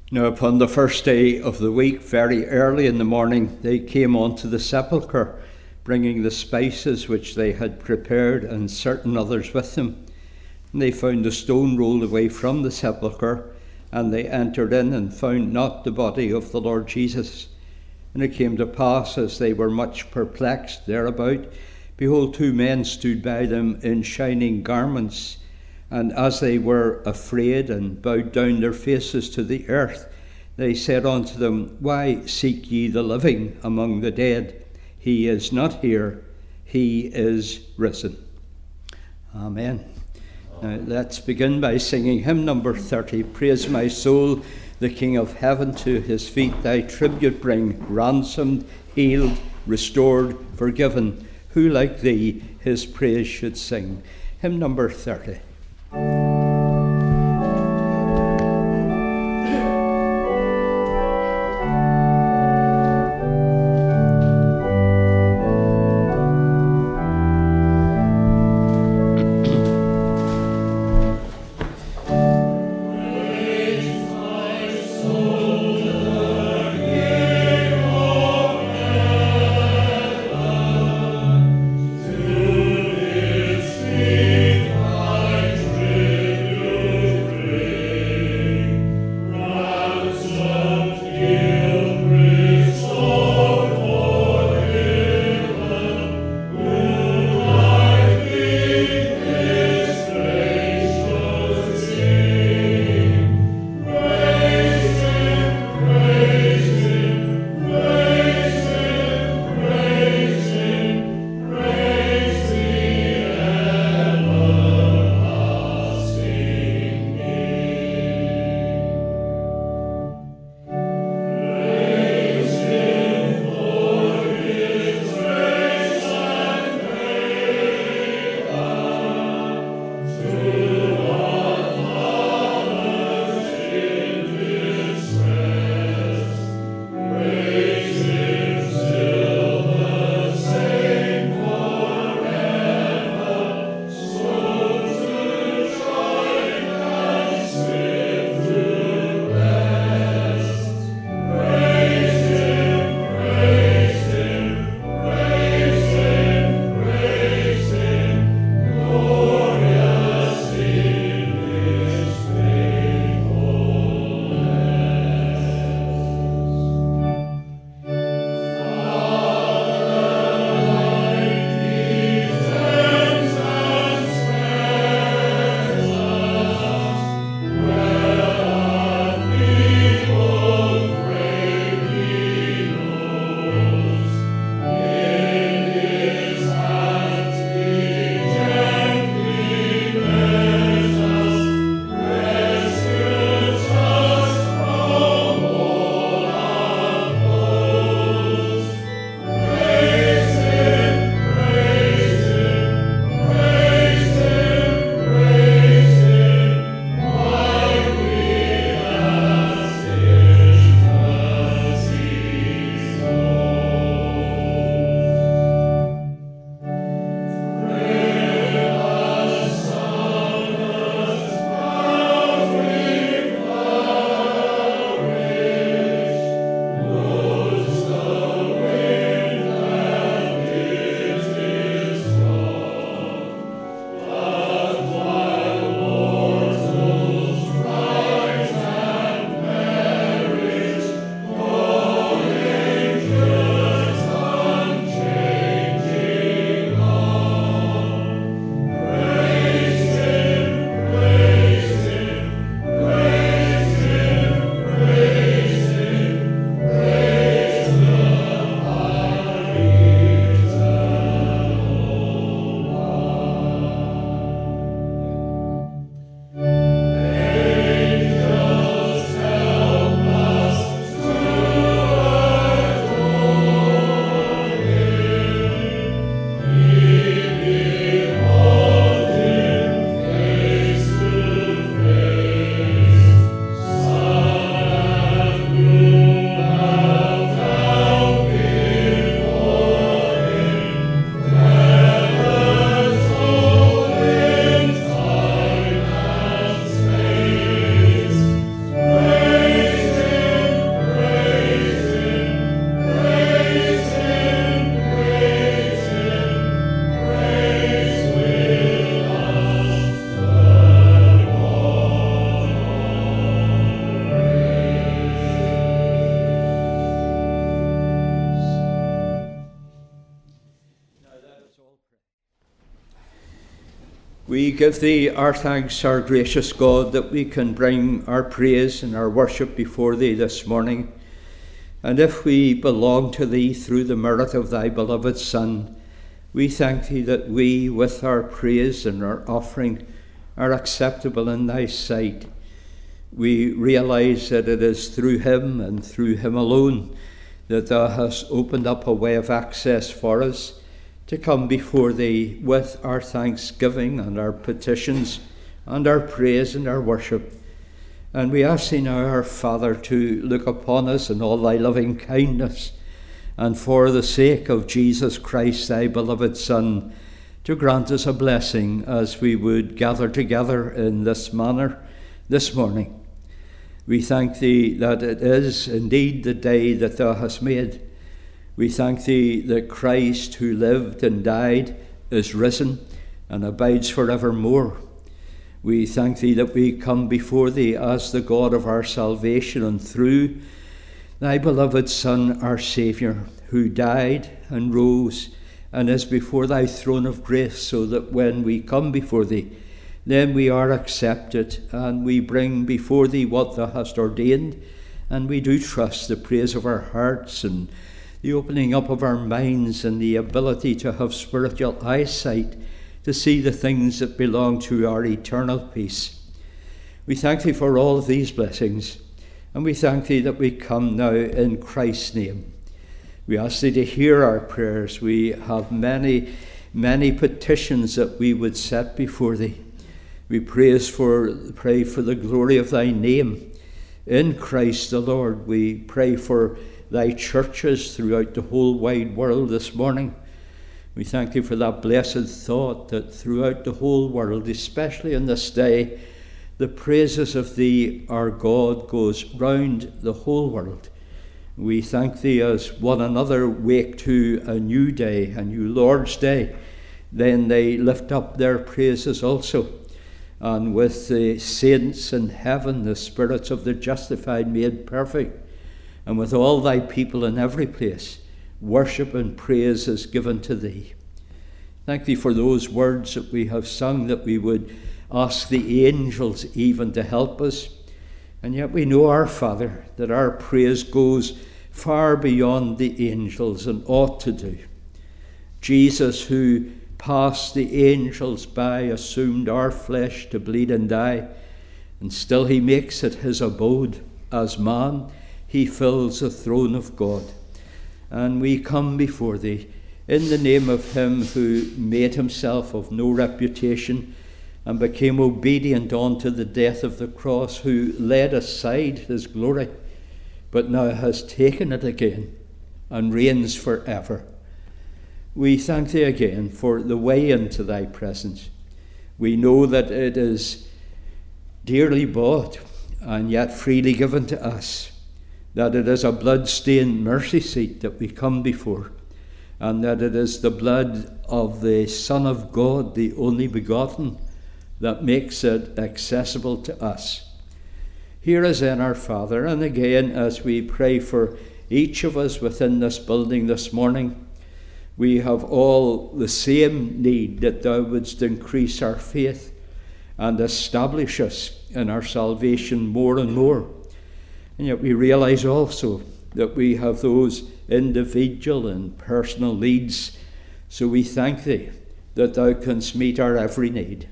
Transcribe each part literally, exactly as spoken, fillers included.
Now upon the first day of the week, very early in the morning, they came unto the sepulchre, bringing the spices which they had prepared, and certain others with them. And they found the stone rolled away from the sepulchre, and they entered in and found not the body of the Lord Jesus. And it came to pass, as they were much perplexed thereabout, behold, two men stood by them in shining garments. And as they were afraid and bowed down their faces to the earth, they said unto them, Why seek ye the living among the dead? He is not here, he is risen. Amen. Now let's begin by singing hymn number thirty. Praise my soul, the King of heaven, to his feet thy tribute bring, ransomed, healed, restored, forgiven. Who like thee his praise should sing? Hymn number thirty. True. We give thee our thanks, our gracious God, that we can bring our praise and our worship before thee this morning. And if we belong to thee through the merit of thy beloved Son, we thank thee that we, with our praise and our offering, are acceptable in thy sight. We realize that it is through him and through him alone that thou hast opened up a way of access for us to come before thee with our thanksgiving and our petitions and our praise and our worship. And we ask thee now, our Father, to look upon us in all thy loving kindness, and for the sake of Jesus Christ, thy beloved Son, to grant us a blessing as we would gather together in this manner this morning. We thank thee that it is indeed the day that thou hast made. We thank thee that Christ, who lived and died, is risen and abides forevermore. We thank thee that we come before thee as the God of our salvation, and through thy beloved Son, our Saviour, who died and rose and is before thy throne of grace, so that when we come before thee, then we are accepted, and we bring before thee what thou hast ordained, and we do trust the praise of our hearts and the opening up of our minds and the ability to have spiritual eyesight to see the things that belong to our eternal peace. We thank thee for all of these blessings, and we thank thee that we come now in Christ's name. We ask thee to hear our prayers. We have many, many petitions that we would set before thee. We praise for, pray for the glory of thy name in Christ the Lord. We pray for thy churches throughout the whole wide world this morning. We thank thee for that blessed thought that throughout the whole world, especially in this day, the praises of thee, our God, goes round the whole world. We thank thee as one another wake to a new day, a new Lord's Day, then they lift up their praises also. And with the saints in heaven, the spirits of the justified made perfect, and with all thy people in every place, worship and praise is given to thee. Thank thee for those words that we have sung, that we would ask the angels even to help us. And yet we know, our Father, that our praise goes far beyond the angels and ought to do. Jesus, who passed the angels by, assumed our flesh to bleed and die, and still he makes it his abode. As man, he fills the throne of God. And we come before thee in the name of him who made himself of no reputation and became obedient unto the death of the cross, who laid aside his glory, but now has taken it again and reigns forever. We thank thee again for the way into thy presence. We know that it is dearly bought and yet freely given to us, that it is a blood-stained mercy seat that we come before, and that it is the blood of the Son of God, the only begotten, that makes it accessible to us. Hear us then, our Father, and again as we pray for each of us within this building this morning, we have all the same need, that thou wouldst increase our faith and establish us in our salvation more and more. And yet we realize also that we have those individual and personal needs, so we thank thee that thou canst meet our every need.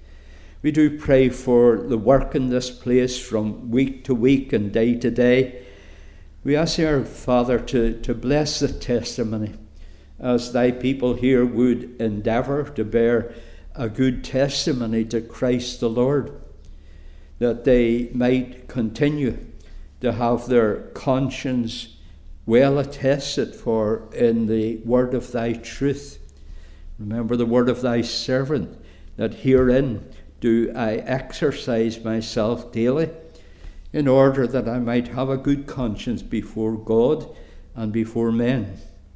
We do pray for the work in this place from week to week and day to day. We ask thee, our Father, to, to bless the testimony, as thy people here would endeavour to bear a good testimony to Christ the Lord, that they might continue to have their conscience well attested for in the word of thy truth. Remember the word of thy servant, that herein do I exercise myself daily, in order that I might have a good conscience before God and before men.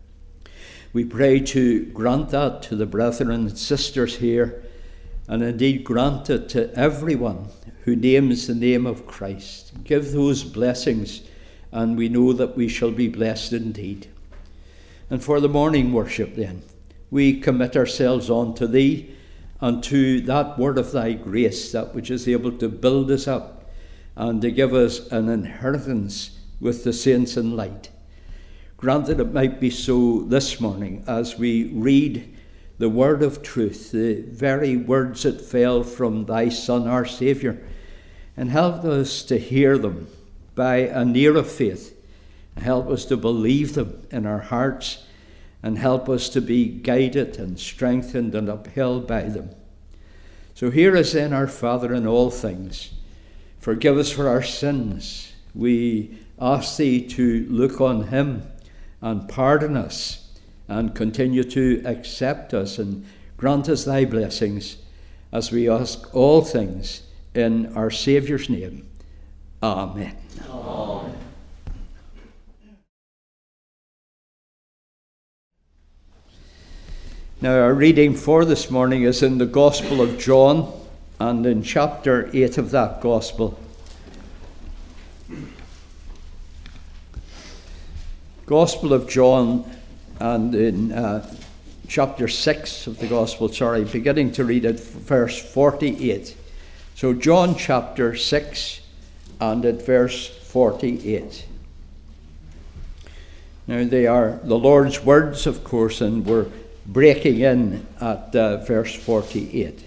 We pray to grant that to the brethren and sisters here, and indeed grant it to everyone who names the name of Christ. Give those blessings, and we know that we shall be blessed indeed. And for the morning worship then, we commit ourselves unto thee, and to that word of thy grace, that which is able to build us up and to give us an inheritance with the saints in light. Grant that it might be so this morning as we read the word of truth, the very words that fell from thy Son, our Saviour, and help us to hear them by an ear of faith, and help us to believe them in our hearts, and help us to be guided and strengthened and upheld by them. So hear us then, our Father, in all things. Forgive us for our sins. We ask thee to look on him and pardon us and continue to accept us and grant us thy blessings as we ask all things in our Saviour's name. Amen. Amen. Now, our reading for this morning is in the Gospel of John, and in chapter eight of that Gospel. Gospel of John, and in uh, chapter six of the Gospel, sorry, beginning to read at verse forty-eight. So John chapter six, and at verse forty-eight. Now, they are the Lord's words, of course, and we're breaking in at uh, verse forty-eight.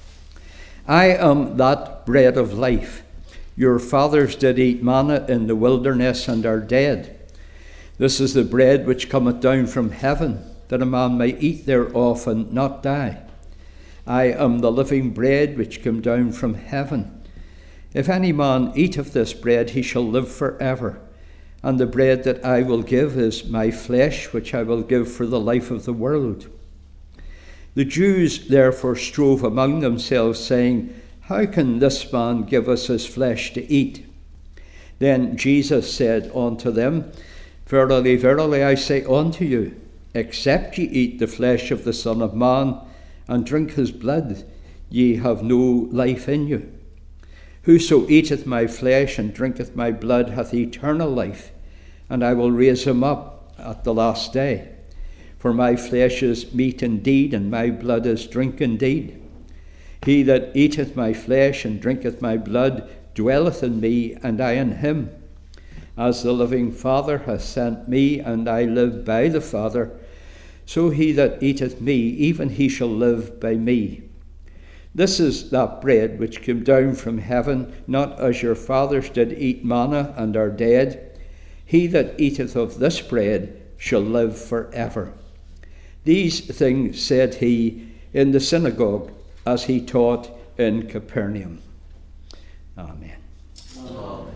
I am that bread of life. Your fathers did eat manna in the wilderness and are dead. This is the bread which cometh down from heaven, that a man may eat thereof and not die. I am the living bread which came down from heaven. If any man eat of this bread, he shall live for ever. And the bread that I will give is my flesh, which I will give for the life of the world. The Jews therefore strove among themselves, saying, How can this man give us his flesh to eat? Then Jesus said unto them, Verily, verily, I say unto you, except ye eat the flesh of the Son of Man, and drink his blood, ye have no life in you. Whoso eateth my flesh and drinketh my blood hath eternal life, and I will raise him up at the last day. For my flesh is meat indeed, and my blood is drink indeed. He that eateth my flesh and drinketh my blood dwelleth in me, and I in him. As the living Father hath sent me, and I live by the Father, so he that eateth me, even he shall live by me. This is that bread which came down from heaven, not as your fathers did eat manna and are dead. He that eateth of this bread shall live for ever. These things said he in the synagogue, as he taught in Capernaum. Amen. Amen.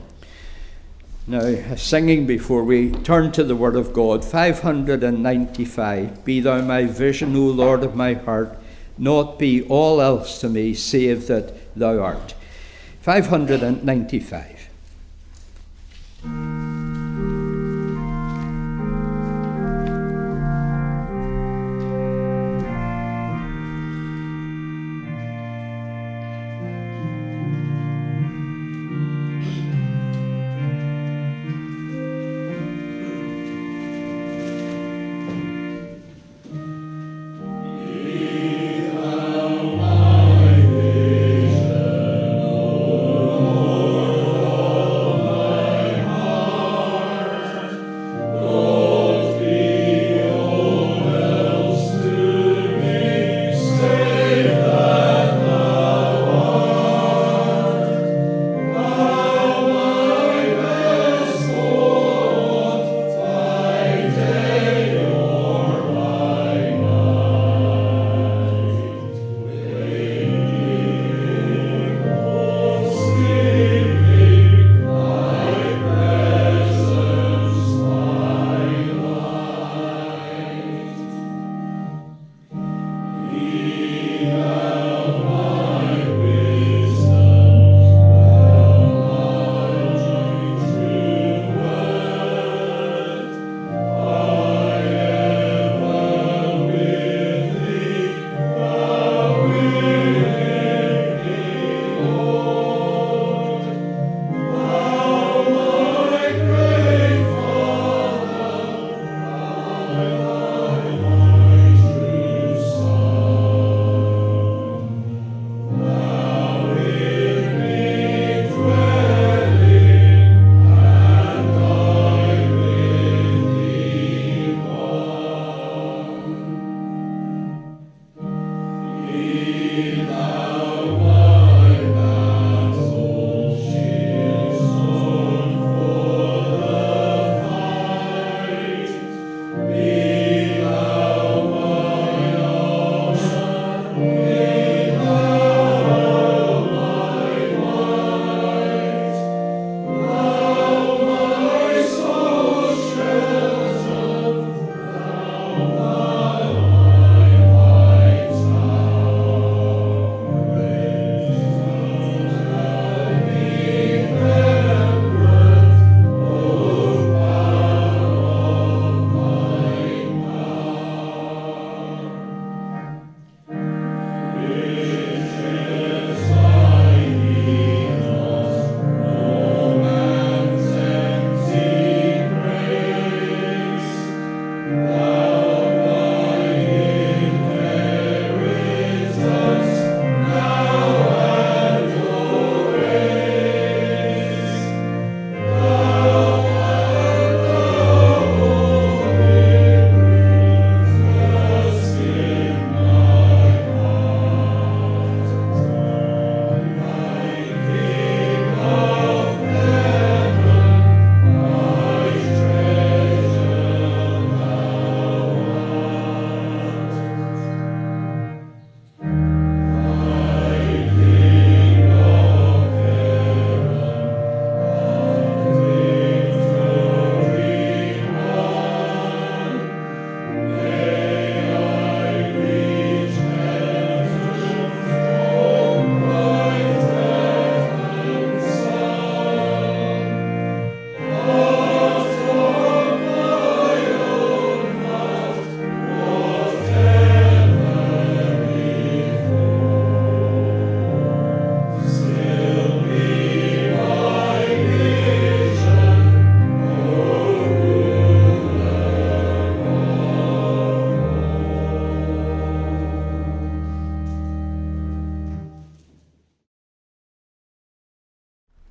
Now, singing before we turn to the Word of God, five hundred ninety-five. Be thou my vision, O Lord of my heart, naught be all else to me, save that thou art. five hundred ninety-five. Lord.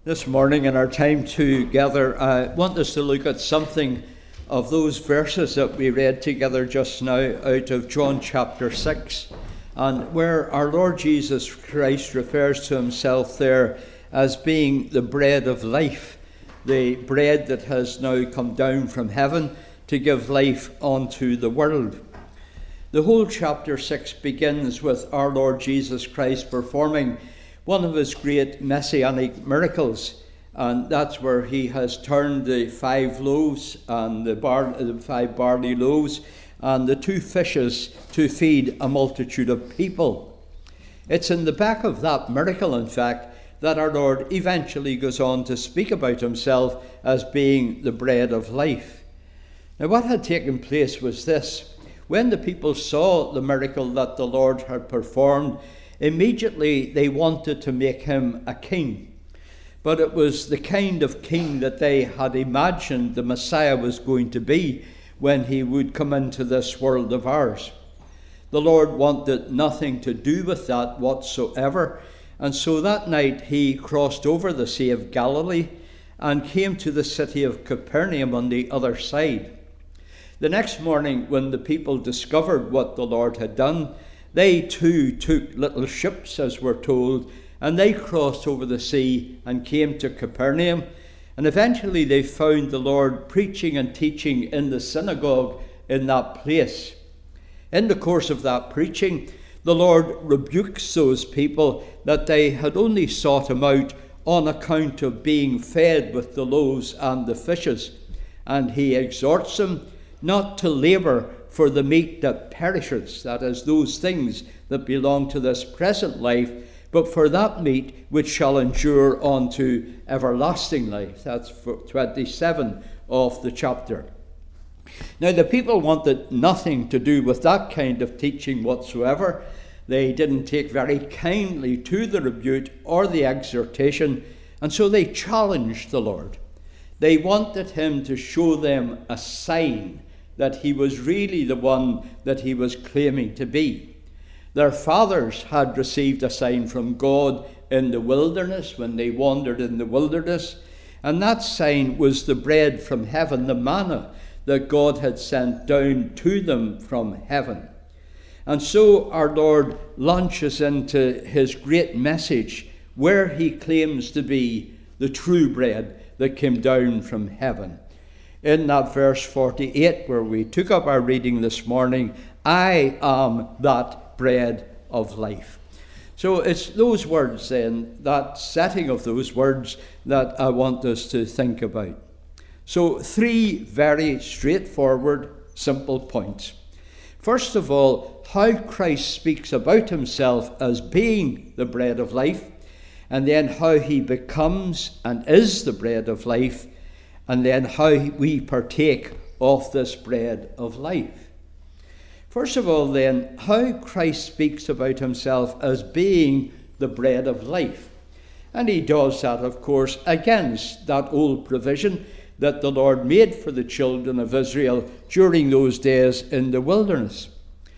This morning in our time together, I want us to look at something of those verses that we read together just now out of John chapter six, and where our Lord Jesus Christ refers to himself there as being the bread of life, the bread that has now come down from heaven to give life unto the world. The whole chapter six begins with our Lord Jesus Christ performing one of his great messianic miracles, and that's where he has turned the five loaves and the, bar, the five barley loaves and the two fishes to feed a multitude of people. It's in the back of that miracle, in fact, that our Lord eventually goes on to speak about himself as being the bread of life. Now, what had taken place was this. When the people saw the miracle that the Lord had performed, immediately they wanted to make him a king. But it was the kind of king that they had imagined the Messiah was going to be when he would come into this world of ours. The Lord wanted nothing to do with that whatsoever, and so that night he crossed over the Sea of Galilee and came to the city of Capernaum on the other side. The next morning, when the people discovered what the Lord had done, they too took little ships, as we're told, and they crossed over the sea and came to Capernaum. And eventually they found the Lord preaching and teaching in the synagogue in that place. In the course of that preaching, the Lord rebukes those people that they had only sought him out on account of being fed with the loaves and the fishes. And he exhorts them not to labour for the meat that perishes, that is, those things that belong to this present life, but for that meat which shall endure unto everlasting life. That's twenty-seven of the chapter. Now, the people wanted nothing to do with that kind of teaching whatsoever. They didn't take very kindly to the rebuke or the exhortation, and so they challenged the Lord. They wanted him to show them a sign that he was really the one that he was claiming to be. Their fathers had received a sign from God in the wilderness when they wandered in the wilderness, and that sign was the bread from heaven, the manna that God had sent down to them from heaven. And so our Lord launches into his great message where he claims to be the true bread that came down from heaven. In that verse forty-eight, where we took up our reading this morning, I am that bread of life. So it's those words then, that setting of those words, that I want us to think about. So three very straightforward, simple points. First of all, how Christ speaks about himself as being the bread of life, and then how he becomes and is the bread of life, and then how we partake of this bread of life. First of all, then, how Christ speaks about himself as being the bread of life. And he does that, of course, against that old provision that the Lord made for the children of Israel during those days in the wilderness.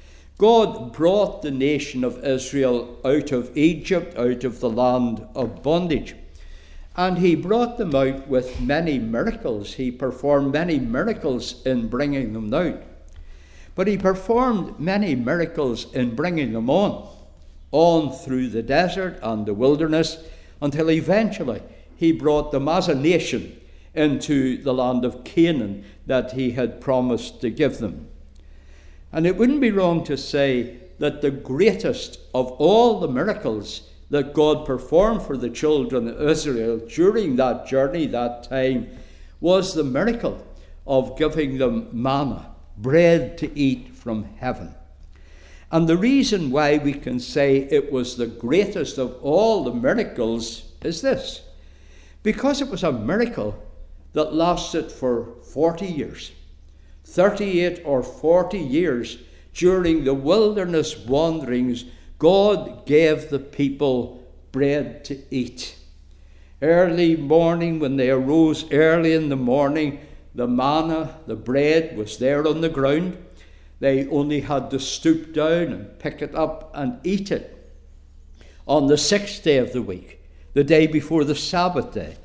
God brought the nation of Israel out of Egypt, out of the land of bondage. And he brought them out with many miracles. He performed many miracles in bringing them out. But he performed many miracles in bringing them on, on through the desert and the wilderness, until eventually he brought them as a nation into the land of Canaan that he had promised to give them. And it wouldn't be wrong to say that the greatest of all the miracles that God performed for the children of Israel during that journey, that time, was the miracle of giving them manna, bread to eat from heaven. And the reason why we can say it was the greatest of all the miracles is this: because it was a miracle that lasted for forty years, thirty-eight or forty years. During the wilderness wanderings, God gave the people bread to eat. Early morning, when they arose early in the morning, the manna, the bread, was there on the ground. They only had to stoop down and pick it up and eat it. On the sixth day of the week, the day before the Sabbath day,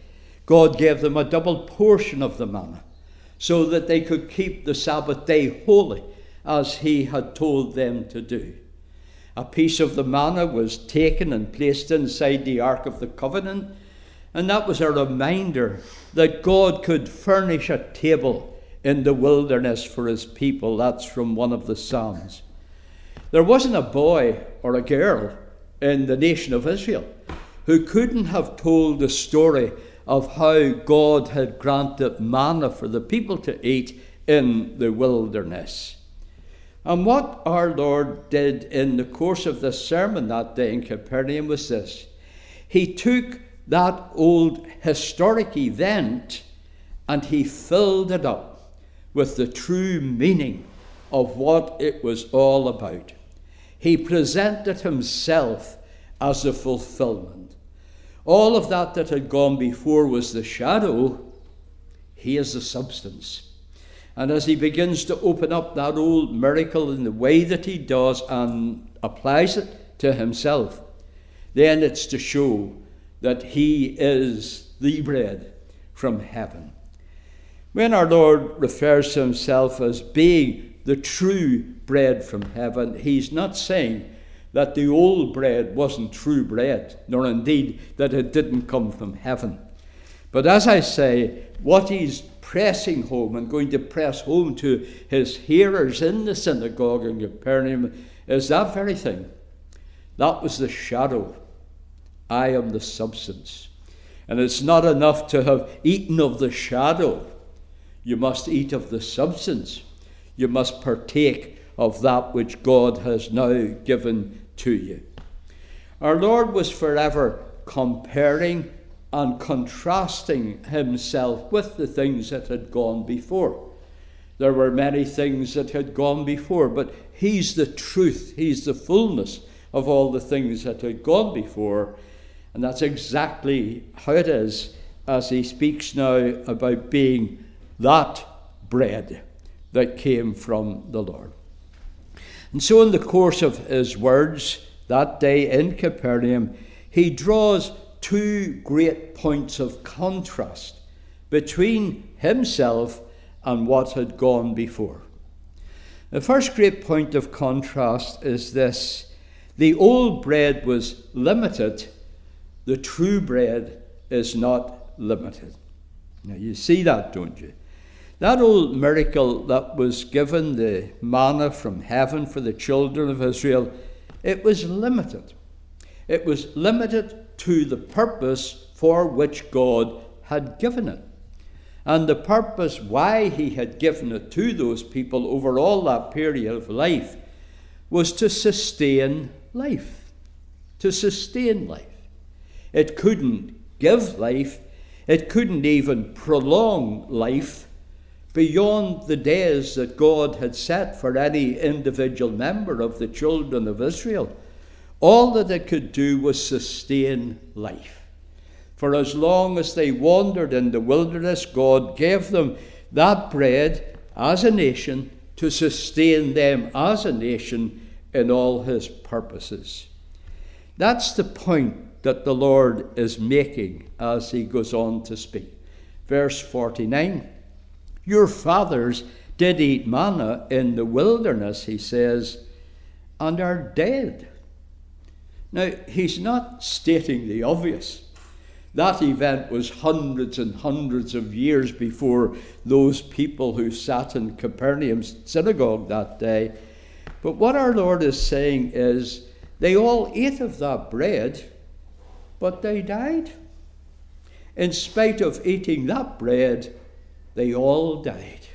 God gave them a double portion of the manna so that they could keep the Sabbath day holy as he had told them to do. A piece of the manna was taken and placed inside the Ark of the Covenant, and that was a reminder that God could furnish a table in the wilderness for his people. That's from one of the Psalms. There wasn't a boy or a girl in the nation of Israel who couldn't have told the story of how God had granted manna for the people to eat in the wilderness. And what our Lord did in the course of this sermon that day in Capernaum was this. He took that old historic event and he filled it up with the true meaning of what it was all about. He presented himself as the fulfillment. All of that that had gone before was the shadow. He is the substance. And as he begins to open up that old miracle in the way that he does and applies it to himself, then it's to show that he is the bread from heaven. When our Lord refers to himself as being the true bread from heaven, he's not saying that the old bread wasn't true bread, nor indeed that it didn't come from heaven. But as I say, what he's pressing home and going to press home to his hearers in the synagogue in Capernaum is that very thing. That was the shadow. I am the substance. And it's not enough to have eaten of the shadow. You must eat of the substance. You must partake of that which God has now given to you. Our Lord was forever comparing and contrasting himself with the things that had gone before. There were many things that had gone before, but he's the truth, he's the fullness of all the things that had gone before. And that's exactly how it is as he speaks now about being that bread that came from the Lord. And so in the course of his words that day in Capernaum, he draws two great points of contrast between himself and what had gone before. The first great point of contrast is this. The old bread was limited. The true bread is not limited. Now you see that, don't you? That old miracle that was given, the manna from heaven for the children of Israel, it was limited. It was limited to the purpose for which God had given it. And the purpose why he had given it to those people over all that period of life was to sustain life. To sustain life. It couldn't give life. It couldn't even prolong life beyond the days that God had set for any individual member of the children of Israel. All that it could do was sustain life. For as long as they wandered in the wilderness, God gave them that bread as a nation to sustain them as a nation in all his purposes. That's the point that the Lord is making as he goes on to speak. Verse forty-nine, your fathers did eat manna in the wilderness, he says, and are dead. Now, he's not stating the obvious. That event was hundreds and hundreds of years before those people who sat in Capernaum's synagogue that day. But what our Lord is saying is, they all ate of that bread, but they died. In spite of eating that bread, they all died.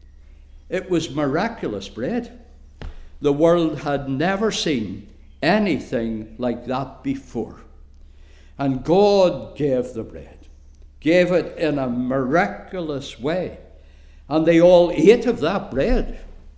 It was miraculous bread. The world had never seen anything like that before. And God gave the bread, gave it in a miraculous way. And they all ate of that bread,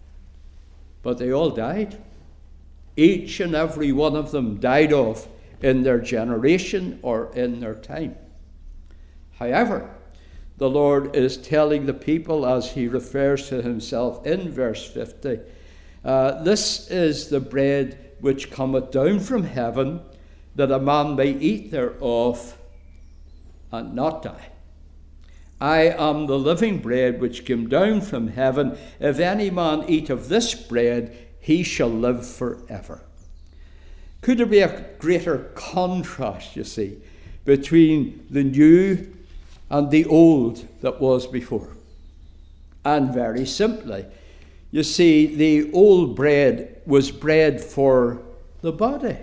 but they all died. Each and every one of them died off in their generation or in their time. However, the Lord is telling the people, as he refers to himself in verse fifty, uh, this is the bread which cometh down from heaven, that a man may eat thereof and not die. I am the living bread which came down from heaven. If any man eat of this bread, he shall live forever. Could there be a greater contrast, you see, between the new and the old that was before? And very simply, you see, the old bread was bread for the body,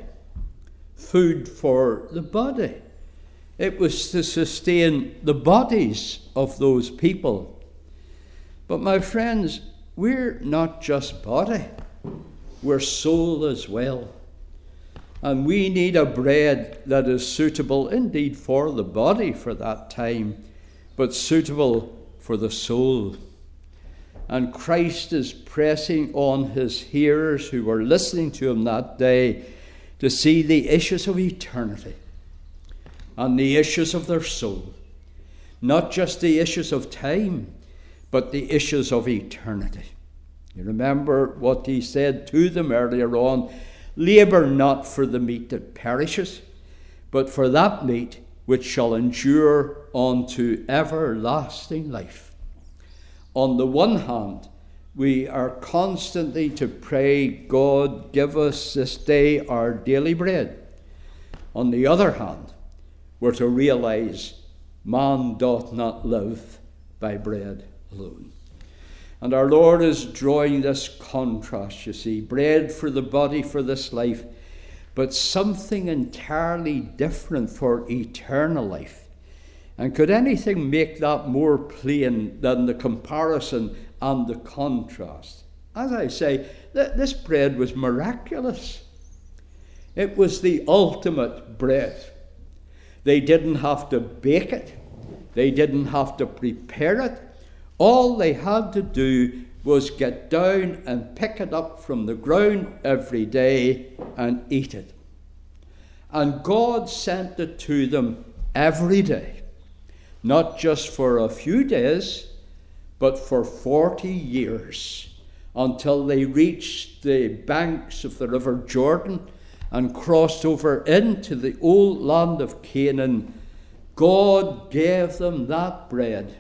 food for the body. It was to sustain the bodies of those people. But my friends, we're not just body, we're soul as well. And we need a bread that is suitable indeed for the body for that time, but suitable for the soul. And Christ is pressing on his hearers who were listening to him that day to see the issues of eternity and the issues of their soul. Not just the issues of time, but the issues of eternity. You remember what he said to them earlier on: labour not for the meat that perishes, but for that meat which shall endure unto everlasting life. On the one hand, we are constantly to pray, God, give us this day our daily bread. On the other hand, we're to realize man doth not live by bread alone. And our Lord is drawing this contrast, you see, bread for the body for this life, but something entirely different for eternal life. And could anything make that more plain than the comparison and the contrast? As I say, th- this bread was miraculous. It was the ultimate bread. They didn't have to bake it. They didn't have to prepare it. All they had to do was get down and pick it up from the ground every day and eat it. And God sent it to them every day, not just for a few days, but for forty years, until they reached the banks of the River Jordan and crossed over into the old land of Canaan. God gave them that bread.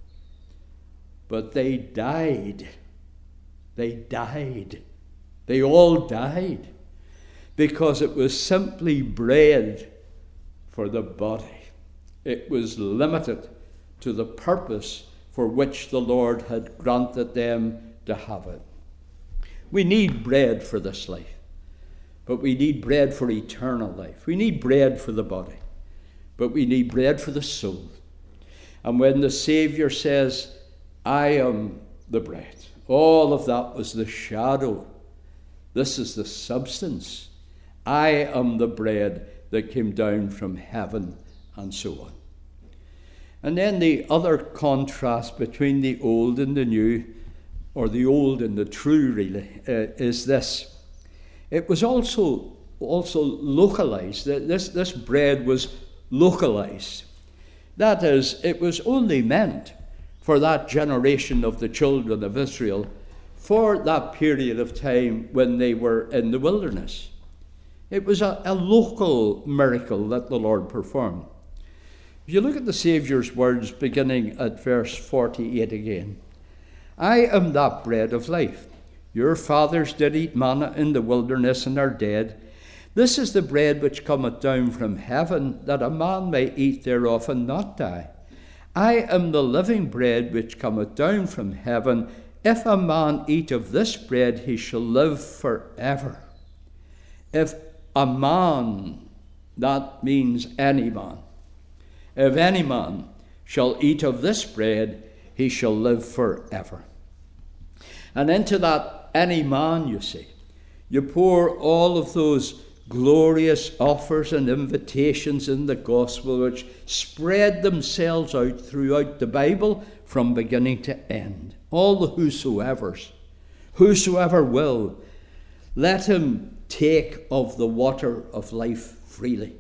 But they died. They died. They all died. Because it was simply bread for the body. It was limited to the purpose for which the Lord had granted them to have it. We need bread for this life. But we need bread for eternal life. We need bread for the body. But we need bread for the soul. And when the Saviour says, I am the bread, all of that was the shadow. This is the substance. I am the bread that came down from heaven, and so on. And then the other contrast between the old and the new, or the old and the true really, uh, is this. It was also also localized. This, this bread was localized. That is, it was only meant for that generation of the children of Israel for that period of time when they were in the wilderness. It was a, a local miracle that the Lord performed. If you look at the Saviour's words beginning at verse forty-eight again, I am that bread of life. Your fathers did eat manna in the wilderness and are dead. This is the bread which cometh down from heaven, that a man may eat thereof and not die. I am the living bread which cometh down from heaven. If a man eat of this bread, he shall live forever. If a man, that means any man. If any man shall eat of this bread, he shall live forever. And into that any man, you see, you pour all of those glorious offers and invitations in the gospel which spread themselves out throughout the Bible from beginning to end. All the whosoevers, whosoever will, let him take of the water of life freely.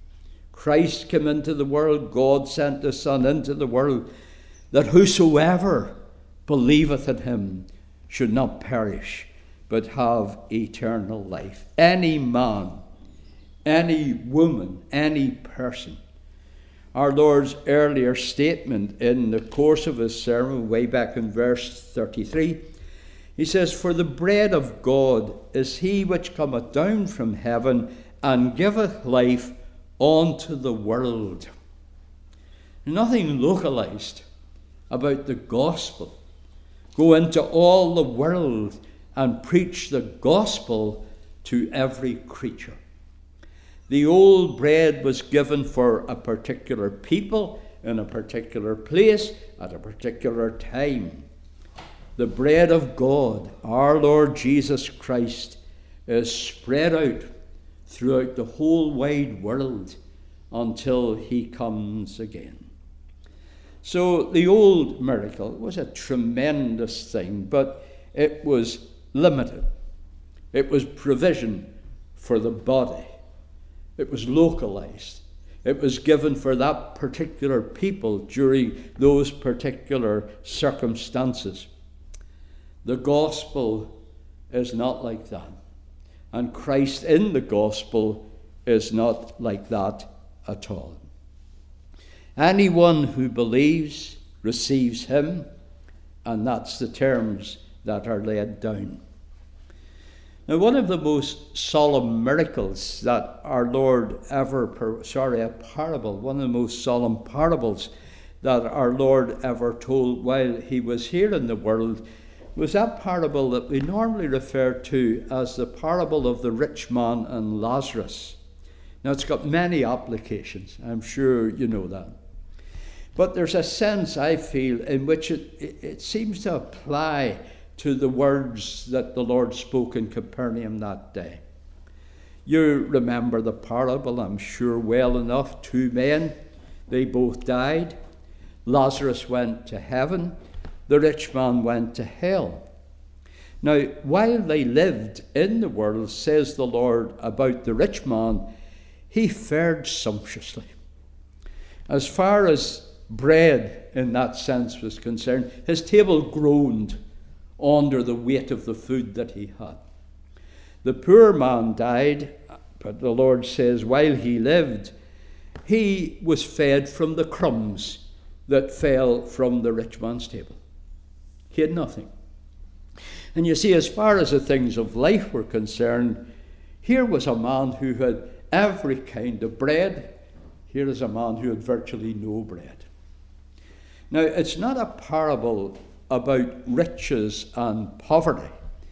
Christ came into the world, God sent the Son into the world, that whosoever believeth in him should not perish, but have eternal life. Any man, any woman, any person. Our Lord's earlier statement in the course of his sermon, way back in verse thirty-three, he says, "For the bread of God is he which cometh down from heaven, and giveth life unto the world." Nothing localized about the gospel. Go into all the world and preach the gospel to every creature. The old bread was given for a particular people, in a particular place, at a particular time. The bread of God, our Lord Jesus Christ, is spread out throughout the whole wide world until he comes again. So the old miracle was a tremendous thing, but it was limited. It was provision for the body. It was localized. It was given for that particular people during those particular circumstances. The gospel is not like that. And Christ in the gospel is not like that at all. Anyone who believes receives him, and that's the terms that are laid down. Now, one of the most solemn miracles that our Lord ever, per, sorry, a parable, one of the most solemn parables that our Lord ever told while he was here in the world was that parable that we normally refer to as the parable of the rich man and Lazarus. Now, it's got many applications. I'm sure you know that. But there's a sense, I feel, in which it, it, it seems to apply to the words that the Lord spoke in Capernaum that day. You remember the parable, I'm sure, well enough. Two men, they both died. Lazarus went to heaven. The rich man went to hell. Now, while they lived in the world, says the Lord about the rich man, he fared sumptuously. As far as bread in that sense was concerned, his table groaned under the weight of the food that he had. The poor man died, but the Lord says while he lived, he was fed from the crumbs that fell from the rich man's table. He had nothing. And you see, as far as the things of life were concerned, here was a man who had every kind of bread. Here is a man who had virtually no bread. Now, it's not a parable about riches and poverty.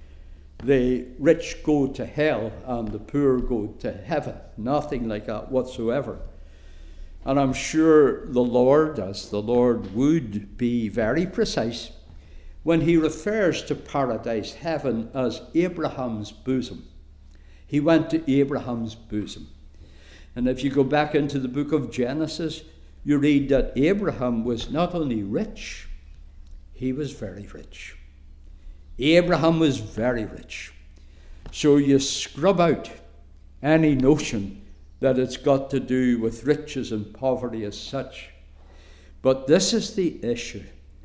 The rich go to hell and the poor go to heaven. Nothing like that whatsoever. And I'm sure the Lord, as the Lord would, be very precise when he refers to paradise, heaven, as Abraham's bosom. He went to Abraham's bosom. And if you go back into the book of Genesis, you read that Abraham was not only rich, he was very rich. Abraham was very rich. So you scrub out any notion that it's got to do with riches and poverty as such. But this is the issue.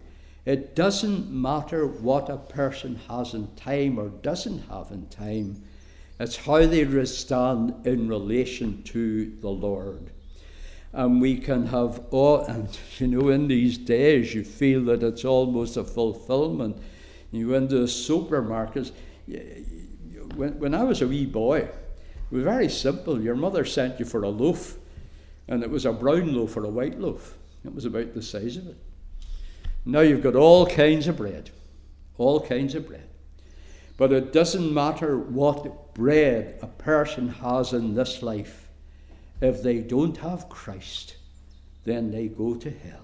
It doesn't matter what a person has in time or doesn't have in time. It's how they stand in relation to the Lord. And we can have all, and you know, in these days you feel that it's almost a fulfillment. You go into the supermarkets. When, when I was a wee boy, it was very simple. Your mother sent you for a loaf, and it was a brown loaf or a white loaf. It was about the size of it. Now you've got all kinds of bread, all kinds of bread. But it doesn't matter what bread a person has in this life. If they don't have Christ, then they go to hell.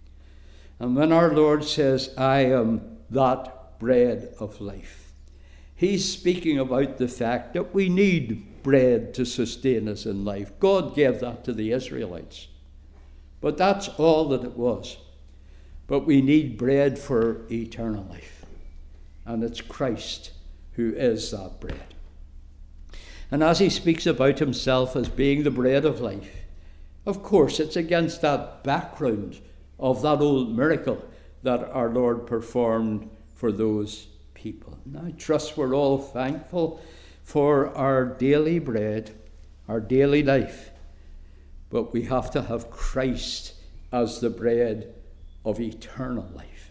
And when our Lord says, I am that bread of life, he's speaking about the fact that we need bread to sustain us in life. God gave that to the Israelites. But that's all that it was. But we need bread for eternal life. And it's Christ who is that bread. And as he speaks about himself as being the bread of life, of course it's against that background of that old miracle that our Lord performed for those people. And I trust we're all thankful for our daily bread, our daily life. but we have to have Christ as the bread of eternal life.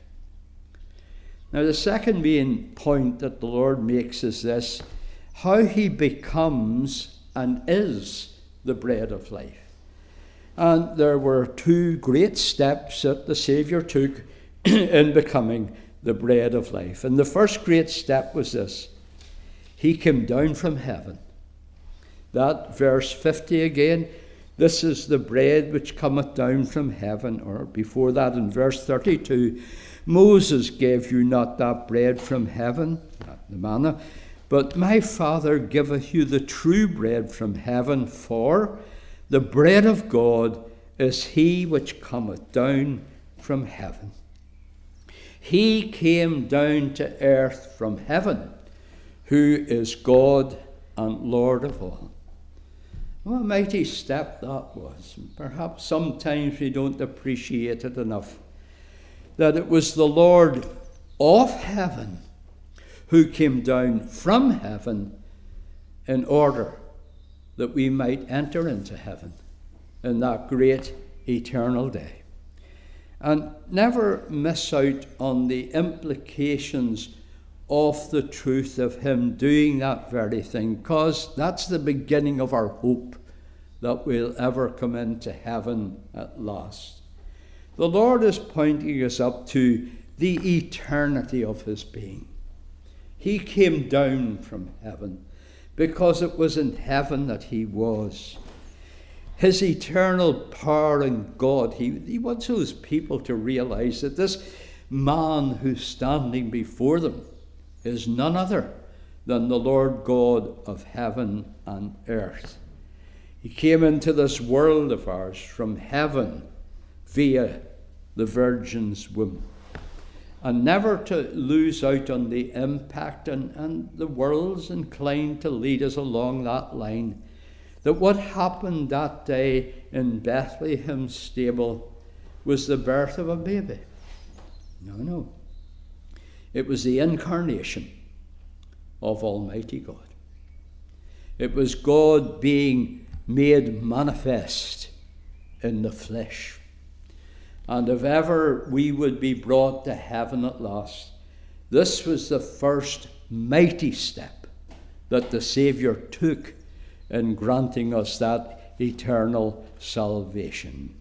Now, the second main point that the Lord makes is this: how he becomes and is the bread of life. And there were two great steps that the Saviour took in becoming the bread of life. And the first great step was this: he came down from heaven. That verse fifty again, this is the bread which cometh down from heaven. Or before that in verse thirty-two, Moses gave you not that bread from heaven, not the manna, but my Father giveth you the true bread from heaven, for the bread of God is he which cometh down from heaven. He came down to earth from heaven, who is God and Lord of all. What a mighty step that was. Perhaps sometimes we don't appreciate it enough, that it was the Lord of heaven who came down from heaven in order that we might enter into heaven in that great eternal day. And never miss out on the implications of the truth of him doing that very thing, because that's the beginning of our hope that we'll ever come into heaven at last. The Lord is pointing us up to the eternity of his being. He came down from heaven because it was in heaven that he was. His eternal power in God, he, he wants those people to realize that this man who's standing before them is none other than the Lord God of heaven and earth. He came into this world of ours from heaven via the Virgin's womb. And never to lose out on the impact, and, and the world's inclined to lead us along that line, that what happened that day in Bethlehem's stable was the birth of a baby. No, no. It was the incarnation of Almighty God. It was God being made manifest in the flesh. And if ever we would be brought to heaven at last, this was the first mighty step that the Saviour took in granting us that eternal salvation.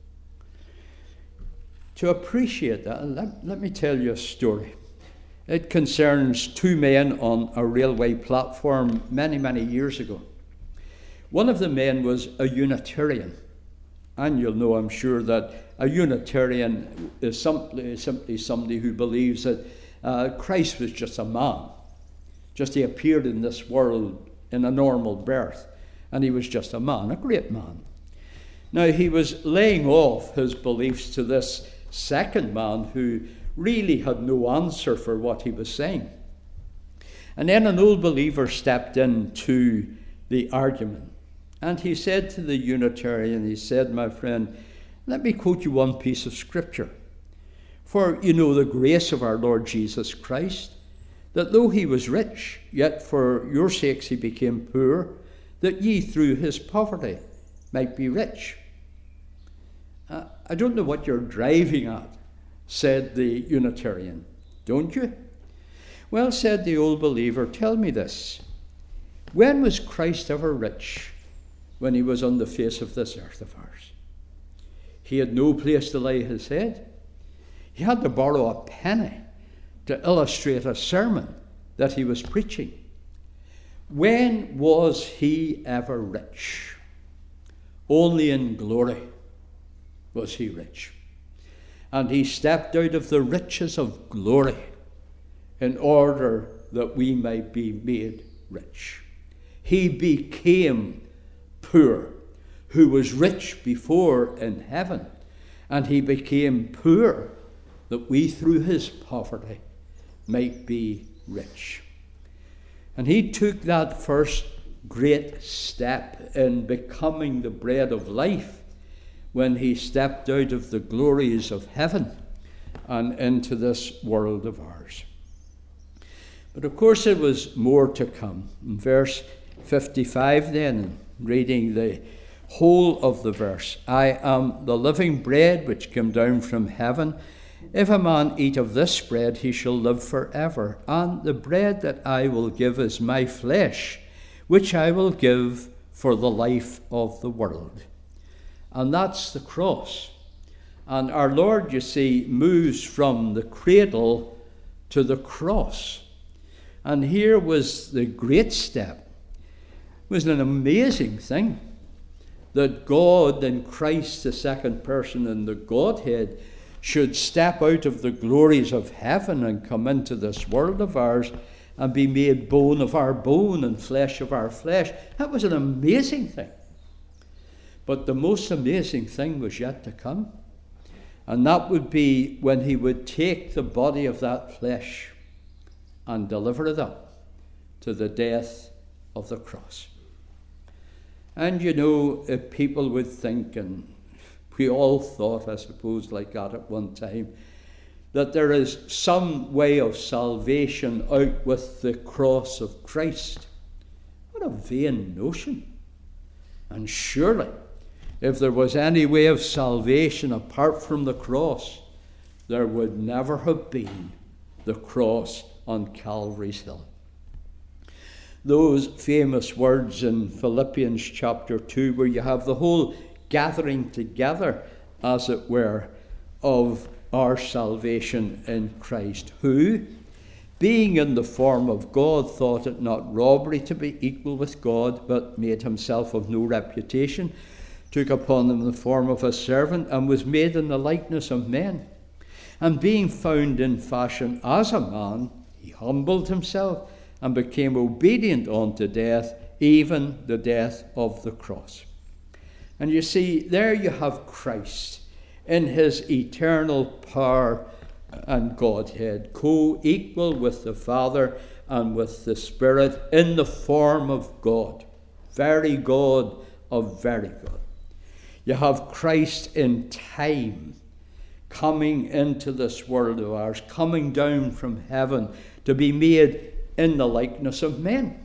To appreciate that, let, let me tell you a story. It concerns two men on a railway platform many, many years ago. One of the men was a Unitarian. And you'll know, I'm sure, that a Unitarian is simply, simply somebody who believes that uh, Christ was just a man. Just he appeared in this world in a normal birth. And he was just a man, a great man. Now, he was laying off his beliefs to this second man who really had no answer for what he was saying. And then an old believer stepped into the argument. And he said to the Unitarian, he said, my friend, let me quote you one piece of scripture. For you know the grace of our Lord Jesus Christ, that though he was rich, yet for your sakes he became poor, that ye through his poverty might be rich. Uh, I don't know what you're driving at, said the Unitarian. Don't you? Well, said the old believer, tell me this. When was Christ ever rich? When he was on the face of this earth of ours. He had no place to lay his head. He had to borrow a penny to illustrate a sermon that he was preaching. When was he ever rich? Only in glory was he rich. And he stepped out of the riches of glory in order that we might be made rich. He became poor, who was rich before in heaven, and he became poor that we through his poverty might be rich. And he took that first great step in becoming the bread of life when he stepped out of the glories of heaven and into this world of ours. But of course there was more to come. In verse fifty-five then, reading the whole of the verse. I am the living bread which came down from heaven. If a man eat of this bread, he shall live forever. And the bread that I will give is my flesh, which I will give for the life of the world. And that's the cross. And our Lord, you see, moves from the cradle to the cross. And here was the great step. It was an amazing thing that God in Christ, the second person in the Godhead, should step out of the glories of heaven and come into this world of ours and be made bone of our bone and flesh of our flesh. That was an amazing thing. But the most amazing thing was yet to come. And that would be when he would take the body of that flesh and deliver it up to the death of the cross. And you know, if people would think, and we all thought, I suppose, like that at one time, that there is some way of salvation out with the cross of Christ. What a vain notion. And surely, if there was any way of salvation apart from the cross, there would never have been the cross on Calvary's Hill. Those famous words in Philippians chapter two, where you have the whole gathering together, as it were, of our salvation in Christ, who, being in the form of God, thought it not robbery to be equal with God, but made himself of no reputation, took upon him the form of a servant, and was made in the likeness of men. And being found in fashion as a man, he humbled himself and became obedient unto death, even the death of the cross. And you see, there you have Christ in his eternal power and Godhead, co-equal with the Father and with the Spirit, in the form of God, very God of very God. You have Christ in time, coming into this world of ours, coming down from heaven to be made in the likeness of men.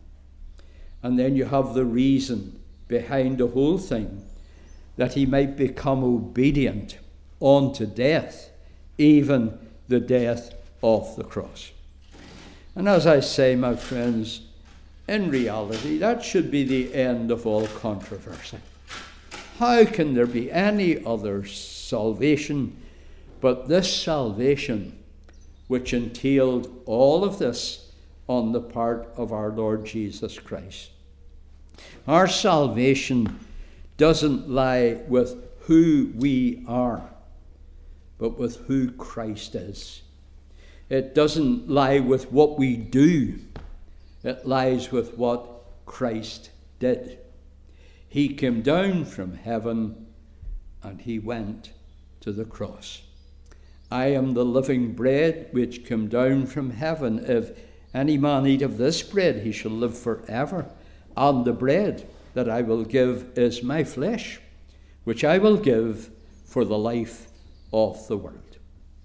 And then you have the reason behind the whole thing, that he might become obedient unto death, even the death of the cross. And as I say, my friends, in reality, that should be the end of all controversy. How can there be any other salvation but this salvation, which entailed all of this on the part of our Lord Jesus Christ? Our salvation doesn't lie with who we are, but with who Christ is. It doesn't lie with what we do. It lies with what Christ did. He came down from heaven and he went to the cross. I am the living bread which came down from heaven. If any man eat of this bread, he shall live forever. And the bread that I will give is my flesh, which I will give for the life of the world.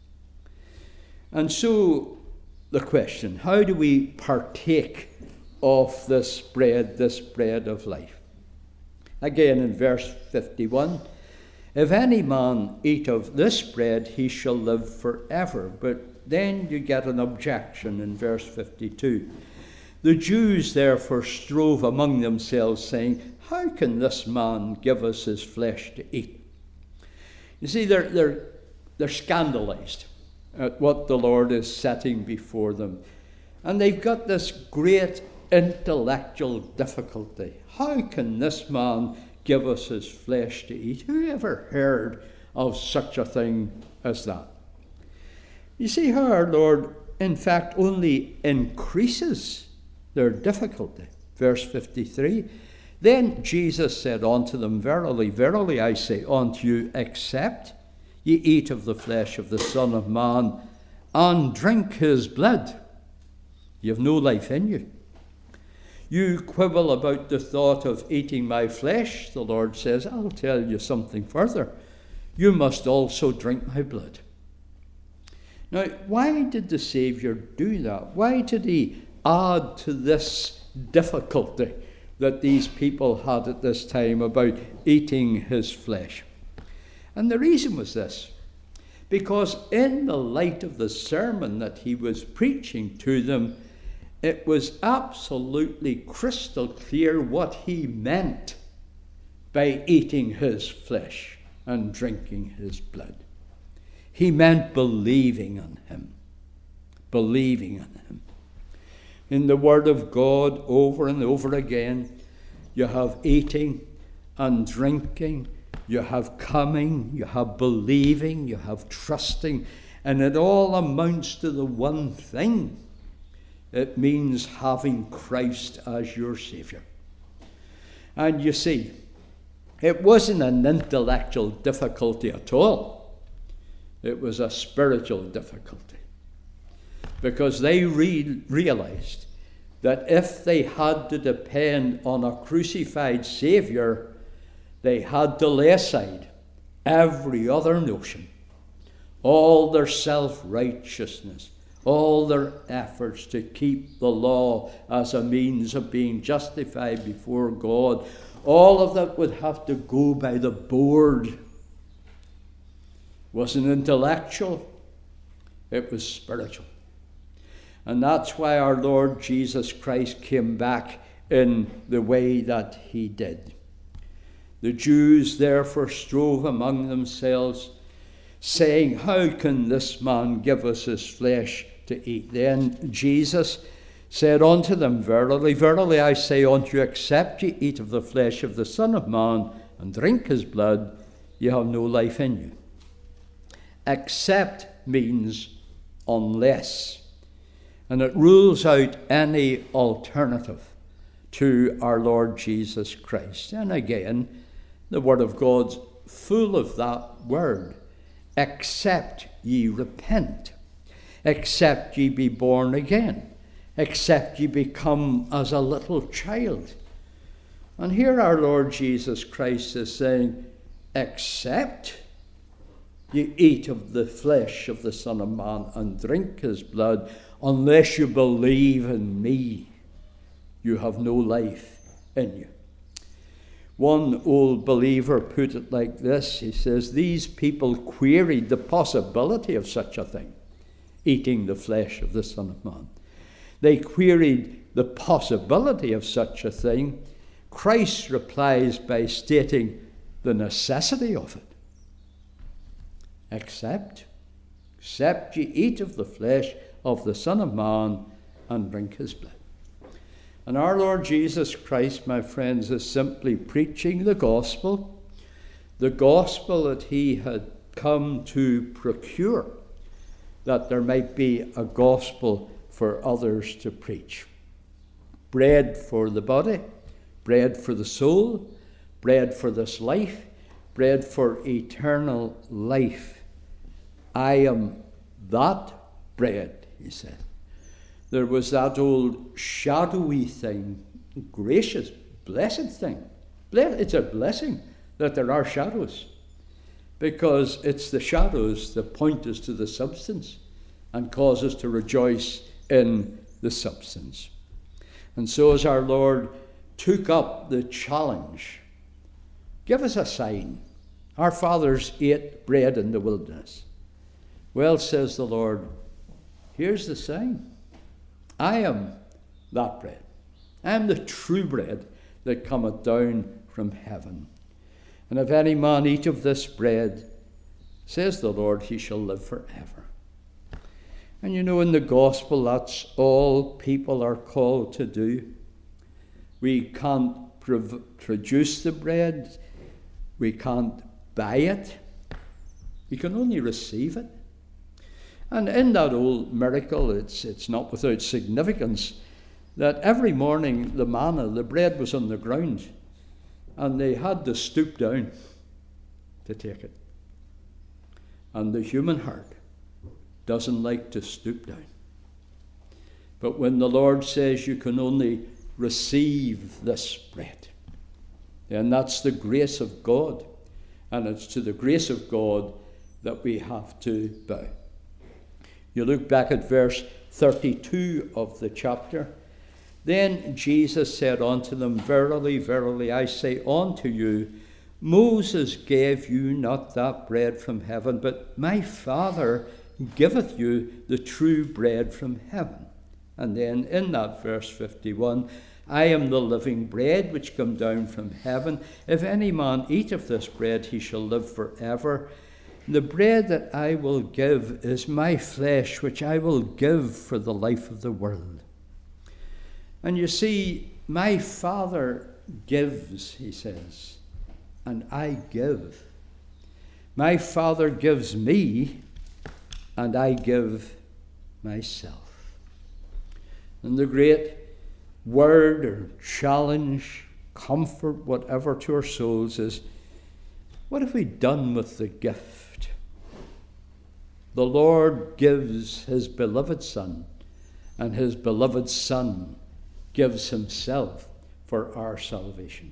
And so the question, how do we partake of this bread, this bread of life? Again in verse fifty-one, if any man eat of this bread, he shall live forever. But then you get an objection in verse fifty-two. The Jews therefore strove among themselves, saying, how can this man give us his flesh to eat? You see, they're, they're, they're scandalized at what the Lord is setting before them. And they've got this great intellectual difficulty. How can this man give us his flesh to eat? Who ever heard of such a thing as that? You see how our Lord, in fact, only increases their difficulty. Verse fifty-three, then Jesus said unto them, verily, verily, I say unto you, except ye eat of the flesh of the Son of Man and drink his blood, you have no life in you. You quibble about the thought of eating my flesh. The Lord says, I'll tell you something further. You must also drink my blood. Now, why did the Saviour do that? Why did he add to this difficulty that these people had at this time about eating his flesh. And the reason was this: because in the light of the sermon that he was preaching to them, it was absolutely crystal clear what he meant by eating his flesh and drinking his blood. He meant believing on him. Believing on him. In the Word of God, over and over again, you have eating and drinking, you have coming, you have believing, you have trusting, and it all amounts to the one thing. It means having Christ as your Saviour. And you see, it wasn't an intellectual difficulty at all. It was a spiritual difficulty. Because they re- realized that if they had to depend on a crucified Saviour, they had to lay aside every other notion, all their self-righteousness, all their efforts to keep the law as a means of being justified before God. All of that would have to go by the board. It wasn't intellectual, it was spiritual. And that's why our Lord Jesus Christ came back in the way that he did. The Jews therefore strove among themselves, saying, "How can this man give us his flesh to eat?" Then Jesus said unto them, "Verily, verily, I say unto you, except ye eat of the flesh of the Son of Man and drink his blood, ye have no life in you." Except means unless. And it rules out any alternative to our Lord Jesus Christ. And again, the Word of God's full of that word. Except ye repent. Except ye be born again. Except ye become as a little child. And here our Lord Jesus Christ is saying, except ye eat of the flesh of the Son of Man and drink his blood, unless you believe in me, you have no life in you. One old believer put it like this. He says, these people queried the possibility of such a thing, eating the flesh of the Son of Man. They queried the possibility of such a thing. Christ replies by stating the necessity of it. Except, except ye eat of the flesh of the Son of Man and drink his blood. And our Lord Jesus Christ, my friends, is simply preaching the gospel, the gospel that he had come to procure, that there might be a gospel for others to preach. Bread for the body, bread for the soul, bread for this life, bread for eternal life. I am that bread, he said. There was that old shadowy thing, gracious, blessed thing. It's a blessing that there are shadows, because it's the shadows that point us to the substance and cause us to rejoice in the substance. And so as our Lord took up the challenge, give us a sign. Our fathers ate bread in the wilderness. Well, says the Lord, here's the sign. I am that bread. I am the true bread that cometh down from heaven. And if any man eat of this bread, says the Lord, he shall live forever. And you know, in the gospel, that's all people are called to do. We can't prov- produce the bread. We can't buy it. We can only receive it. And in that old miracle, it's it's not without significance that every morning the manna, the bread, was on the ground, and they had to stoop down to take it. And the human heart doesn't like to stoop down. But when the Lord says you can only receive this bread, then that's the grace of God. And it's to the grace of God that we have to bow. You look back at verse thirty-two of the chapter. Then Jesus said unto them, Verily, verily, I say unto you, Moses gave you not that bread from heaven, but my Father giveth you the true bread from heaven. And then in that verse fifty-one, I am the living bread which come down from heaven. If any man eat of this bread, he shall live forever. The bread that I will give is my flesh, which I will give for the life of the world. And you see, my Father gives, he says, and I give. My Father gives me, and I give myself. And the great word or challenge, comfort, whatever to our souls is, what have we done with the gift? The Lord gives his beloved Son, and his beloved Son gives himself for our salvation.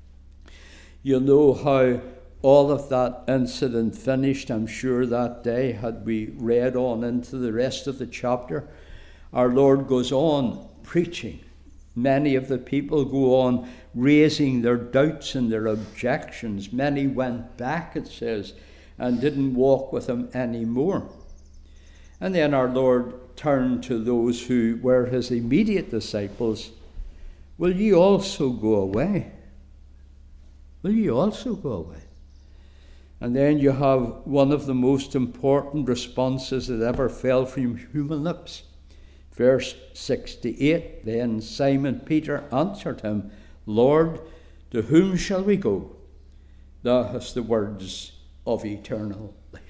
You know how all of that incident finished, I'm sure, that day. Had we read on into the rest of the chapter, our Lord goes on preaching. Many of the people go on raising their doubts and their objections. Many went back, it says, and didn't walk with him anymore. And then our Lord turned to those who were his immediate disciples. Will ye also go away? Will ye also go away? And then you have one of the most important responses that ever fell from human lips. Verse sixty-eight, then Simon Peter answered him, Lord, to whom shall we go? Thou hast the words of eternal life.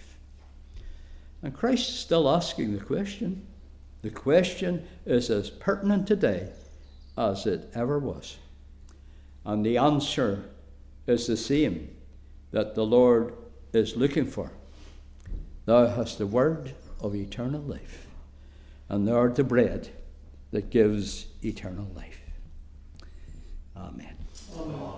And Christ is still asking the question. The question is as pertinent today as it ever was. And the answer is the same that the Lord is looking for. Thou hast the word of eternal life, and thou art the bread that gives eternal life. Amen. Amen.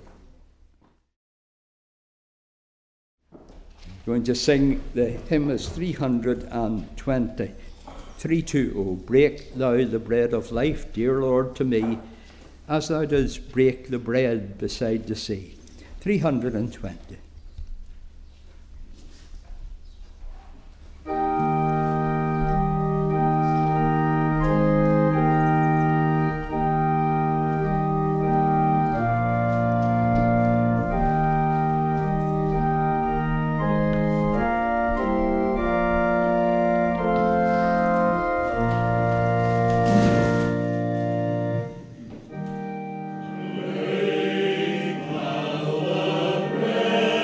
Going to sing the hymn is three hundred twenty. three twenty. Break thou the bread of life, dear Lord, to me, as thou didst break the bread beside the sea. three hundred twenty. Break thou the bread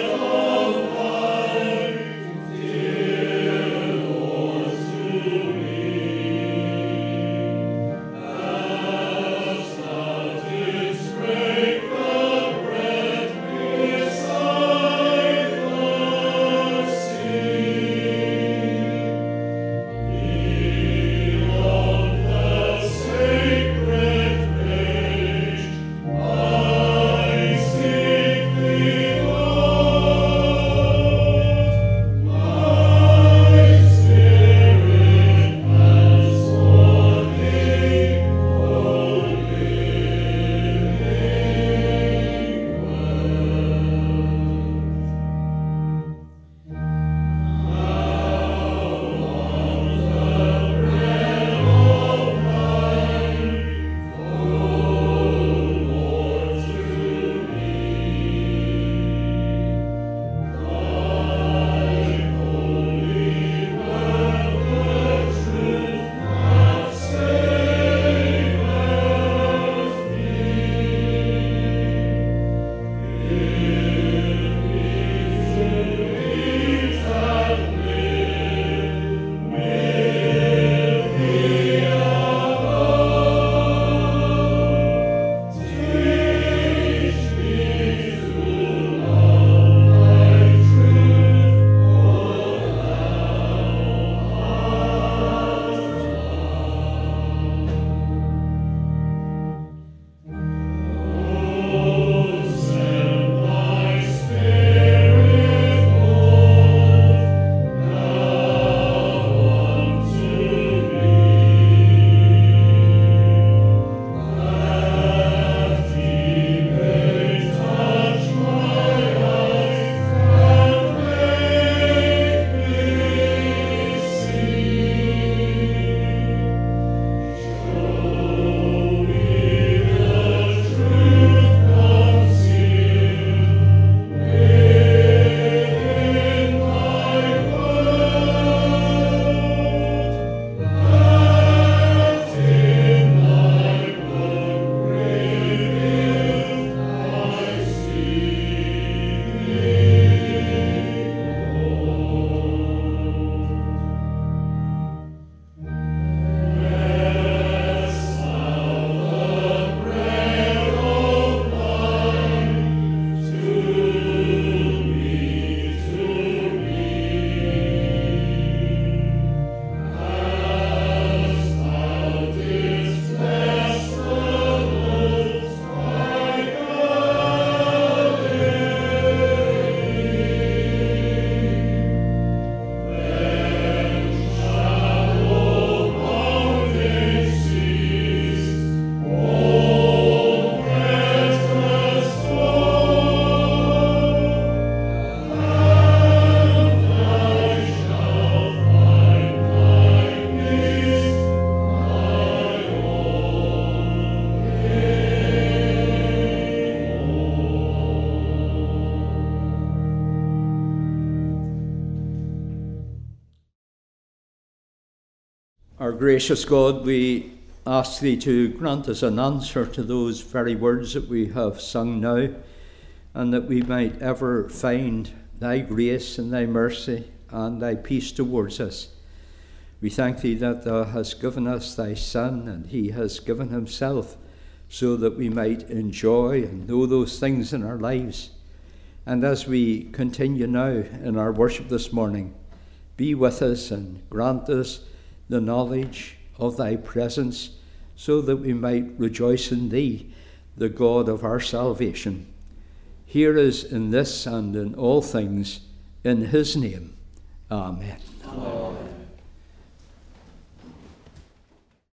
Our gracious God, we ask thee to grant us an answer to those very words that we have sung now, and that we might ever find thy grace and thy mercy and thy peace towards us. We thank thee that thou hast given us thy Son, and he has given himself so that we might enjoy and know those things in our lives. And as we continue now in our worship this morning, be with us and grant us the knowledge of thy presence, so that we might rejoice in thee, the God of our salvation. Hear us in this and in all things, in his name. Amen. Amen.